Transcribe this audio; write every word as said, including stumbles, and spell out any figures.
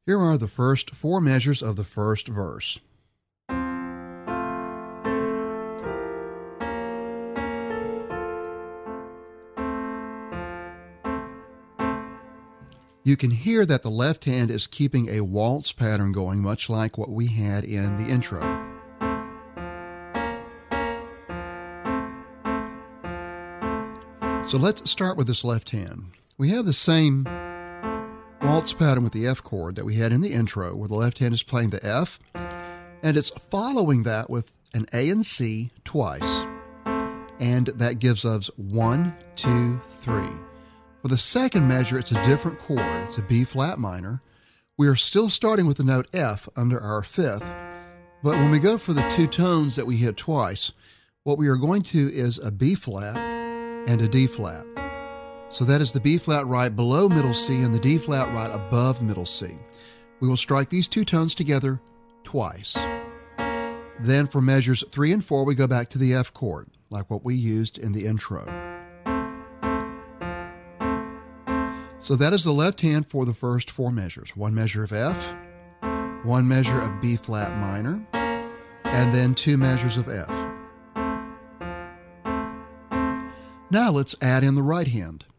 Here are the first four measures of the first verse. You can hear that the left hand is keeping a waltz pattern going, much like what we had in the intro. So let's start with this left hand. We have the same waltz pattern with the F chord that we had in the intro, where the left hand is playing the F, and it's following that with an A and C twice. And that gives us one, two, three. For the second measure, it's a different chord. It's a B flat minor. We are still starting with the note F under our fifth, but when we go for the two tones that we hit twice, what we are going to is a B flat and a D flat. So that is the B flat right below middle C and the D flat right above middle C. We will strike these two tones together twice. Then for measures three and four, we go back to the F chord, like what we used in the intro. So that is the left hand for the first four measures. One measure of F, one measure of B flat minor, and then two measures of F. Now let's add in the right hand.